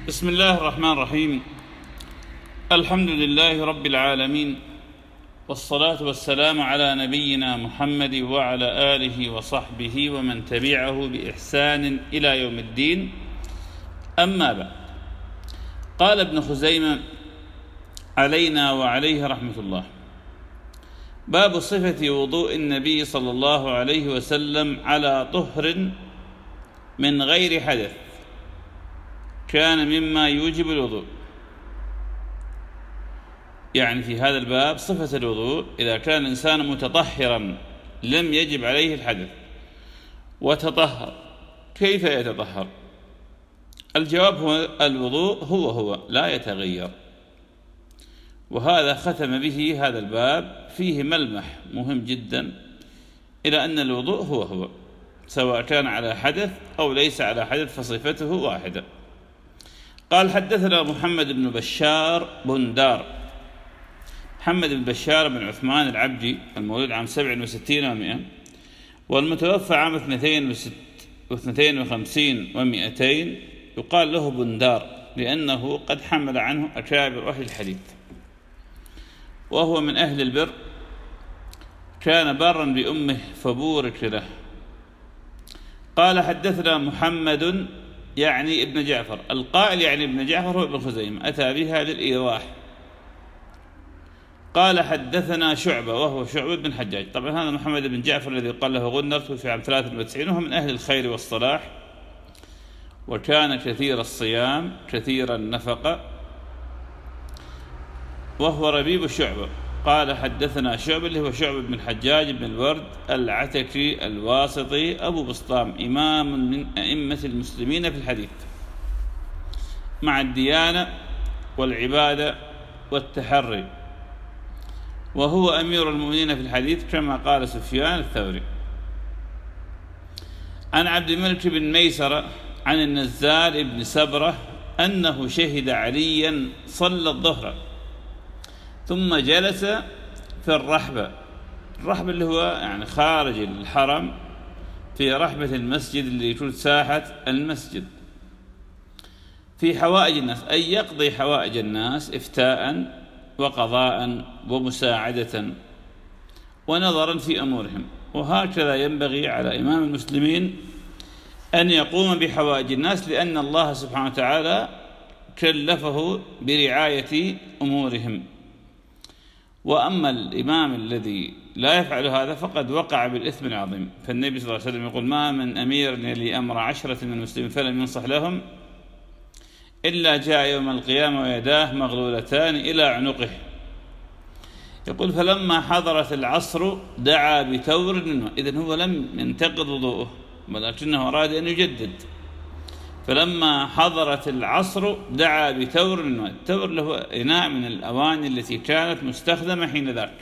بسم الله الرحمن الرحيم. الحمد لله رب العالمين، والصلاة والسلام على نبينا محمد وعلى آله وصحبه ومن تبعه بإحسان إلى يوم الدين. أما بعد، قال ابن خزيمة علينا وعليه رحمة الله: باب صفة وضوء النبي صلى الله عليه وسلم على طهر من غير حدث كان مما يوجب الوضوء. يعني في هذا الباب صفة الوضوء إذا كان الإنسان متطهرا لم يجب عليه الحدث وتطهر، كيف يتطهر؟ الجواب هو الوضوء هو لا يتغير، وهذا ختم به هذا الباب. فيه ملمح مهم جدا إلى أن الوضوء هو سواء كان على حدث أو ليس على حدث، فصفته واحدة. قال: حدثنا محمد بن بشار بندار. محمد بن بشار بن عثمان العبدي، المولود عام 67 و100، والمتوفى عام 52 و200، يقال له بندار لأنه قد حمل عنه أكابر أهل الحديث، وهو من أهل البر، كان بارا بأمه فبورك له. قال: حدثنا محمد يعني ابن جعفر، القائل يعني ابن جعفر هو ابن خزيمة، أتى بها للإيضاح. قال: حدثنا شعبة، وهو شعبة بن حجاج. طبعا هذا محمد بن جعفر الذي قال له غندر في عام 93، وهو من أهل الخير والصلاح، وكان كثير الصيام كثير النفقة، وهو ربيب الشعبة. قال: حدثنا شعبة اللي هو شعبة بن حجاج بن الورد العتكي الواسطي أبو بسطام، إمام من أئمة المسلمين في الحديث، مع الديانة والعبادة والتحري، وهو أمير المؤمنين في الحديث كما قال سفيان الثوري. عن عبد الملك بن ميسرة عن النزال بن سبرة أنه شهد عليا صلى الظهر ثم جلس في الرحبة اللي هو يعني خارج الحرم، في رحبة المسجد اللي يكون ساحة المسجد، في حوائج الناس، أي يقضي حوائج الناس إفتاء وقضاء ومساعدة ونظرا في أمورهم. وهكذا ينبغي على إمام المسلمين أن يقوم بحوائج الناس، لأن الله سبحانه وتعالى كلفه برعاية أمورهم. وأما الإمام الذي لا يفعل هذا فقد وقع بالإثم العظيم. فالنبي صلى الله عليه وسلم يقول: ما من أمير يلي أمر 10 من المسلمين فلم ينصح لهم إلا جاء يوم القيامة ويداه مغلولتان إلى عنقه. يقول: فلما حضرت العصر دعا بتور من ماء. إذن هو لم ينتقض وضوءه ولكنه أراد أن يجدد. فلما حضرت العصر دعا بتور من ماء. التور له إناء من الأواني التي كانت مستخدمة حين ذاك،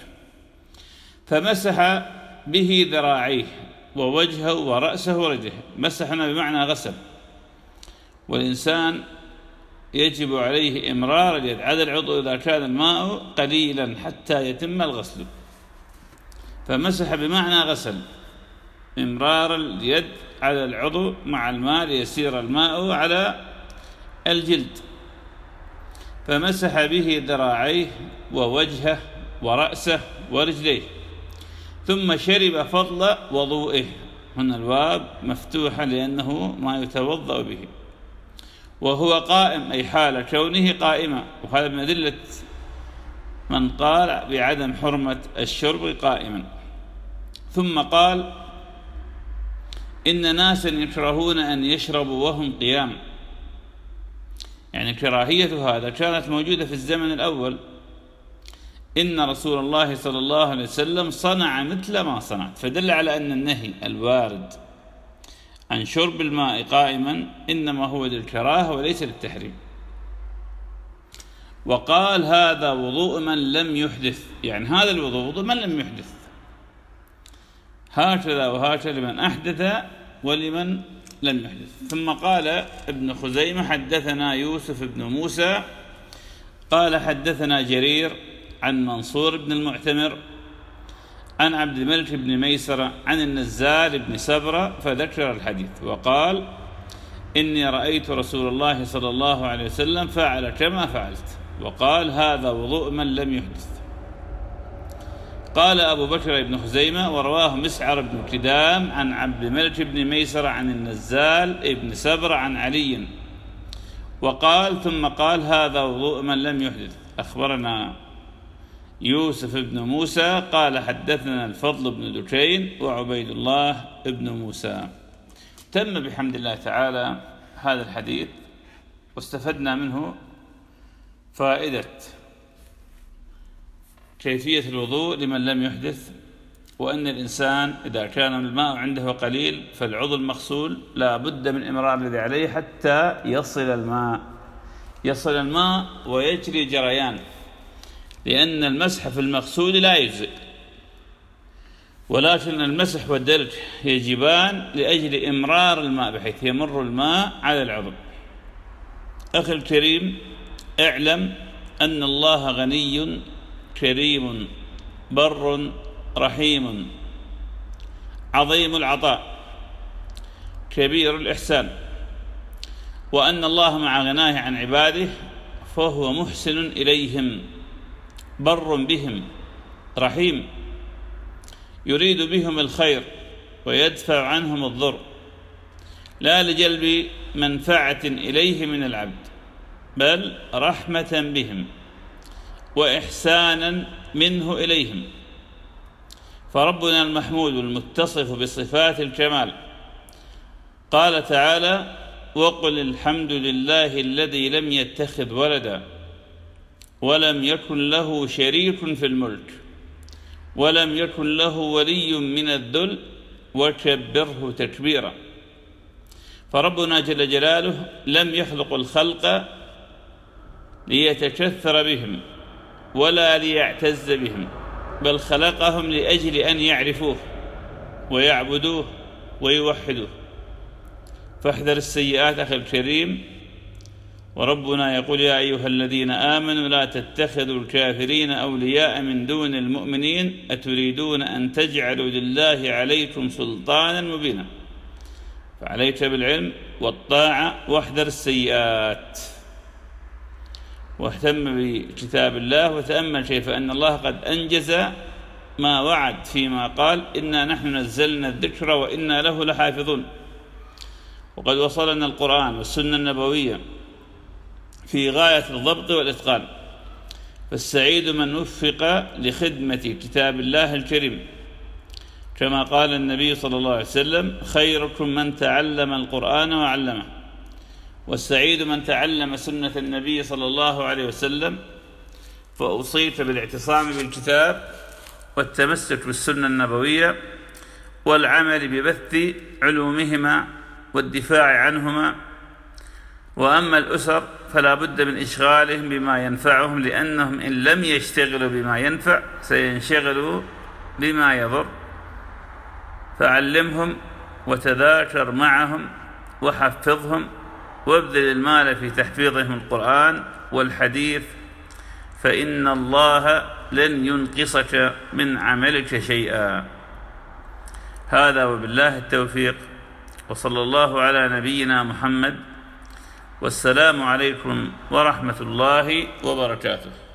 فمسح به ذراعيه ووجهه ورأسه ورجله. مسحنا بمعنى غسل، والإنسان يجب عليه إمرار اليد على العضو إذا كان الماء قليلا حتى يتم الغسل. فمسح بمعنى غسل، إمرار اليد على العضو مع الماء ليسير الماء على الجلد. فمسح به ذراعيه ووجهه ورأسه ورجليه، ثم شرب فضل وضوئه. هنا الباب مفتوحة لأنه ما يتوضأ به، وهو قائم، أي حال كونه قائما. وهذا من أدلة من قال بعدم حرمة الشرب قائما. ثم قال: إن ناسا يكرهون أن يشربوا وهم قيام. يعني كراهية هذا كانت موجودة في الزمن الأول. إن رسول الله صلى الله عليه وسلم صنع مثل ما صنعت، فدل على أن النهي الوارد عن شرب الماء قائما إنما هو للكراهة وليس للتحريم. وقال: هذا وضوء من لم يحدث. يعني هذا الوضوء وضوء من لم يحدث، هكذا وهكذا لمن أحدث ولمن لم يحدث. ثم قال ابن خزيمة: حدثنا يوسف بن موسى قال: حدثنا جرير عن منصور بن المعتمر عن عبد الملك بن ميسرة عن النزال بن سبرة، فذكر الحديث. وقال: إني رأيت رسول الله صلى الله عليه وسلم فعل كما فعلت، وقال هذا وضوء من لم يحدث. قال أبو بكر بن خزيمة: ورواه مسعر بن كدام عن عبد الملك بن ميسرة عن النزال بن سبرة عن علي، وقال ثم قال هذا وضوء من لم يحدث. أخبرنا يوسف بن موسى قال حدثنا الفضل بن دكين وعبيد الله بن موسى. تم بحمد الله تعالى هذا الحديث، واستفدنا منه فائدة كيفية الوضوء لمن لم يحدث، وأن الإنسان إذا كان الماء عنده قليل فالعضو المغسول لا بد من إمرار الذي عليه حتى يصل الماء ويجري جريان، لأن المسح في المغسول لا يجزئ، ولكن المسح والدلك يجبان لأجل إمرار الماء بحيث يمر الماء على العضو. أخي الكريم، اعلم أن الله غني كريم بر رحيم عظيم العطاء كبير الإحسان، وأن الله مع غناه عن عباده فهو محسن إليهم بر بهم رحيم، يريد بهم الخير ويدفع عنهم الضر، لا لجلب منفعة إليه من العبد، بل رحمة بهم وإحسانا منه إليهم. فربنا المحمود المتصف بصفات الكمال قال تعالى: وقل الحمد لله الذي لم يتخذ ولدا ولم يكن له شريك في الملك ولم يكن له ولي من الذل وكبره تكبيرا. فربنا جل جلاله لم يخلق الخلق ليتكثر بهم ولا ليعتز بهم، بل خلقهم لأجل أن يعرفوه ويعبدوه ويوحدوه. فاحذر السيئات أخي الكريم، وربنا يقول: يا أيها الذين آمنوا لا تتخذوا الكافرين أولياء من دون المؤمنين أتريدون أن تجعلوا لله عليكم سلطانا مبينا. فعليك بالعلم والطاعة واحذر السيئات، واهتم بكتاب الله وتأمل كيف أن الله قد أنجز ما وعد فيما قال: إنا نحن نزلنا الذكر وإنا له لحافظون. وقد وصلنا القرآن والسنة النبوية في غاية الضبط والإتقان، فالسعيد من وفق لخدمة كتاب الله الكريم، كما قال النبي صلى الله عليه وسلم: خيركم من تعلم القرآن وعلمه. والسعيد من تعلم سنة النبي صلى الله عليه وسلم. فأوصيت بالاعتصام بالكتاب والتمسك بالسنة النبوية والعمل ببث علومهما والدفاع عنهما. وأما الأسر فلا بد من إشغالهم بما ينفعهم، لأنهم إن لم يشتغلوا بما ينفع سينشغلوا بما يضر. فعلمهم وتذاكر معهم وحفظهم، وابذل المال في تحفيظهم القرآن والحديث، فإن الله لن ينقصك من عملك شيئا. هذا وبالله التوفيق، وصلى الله على نبينا محمد، والسلام عليكم ورحمة الله وبركاته.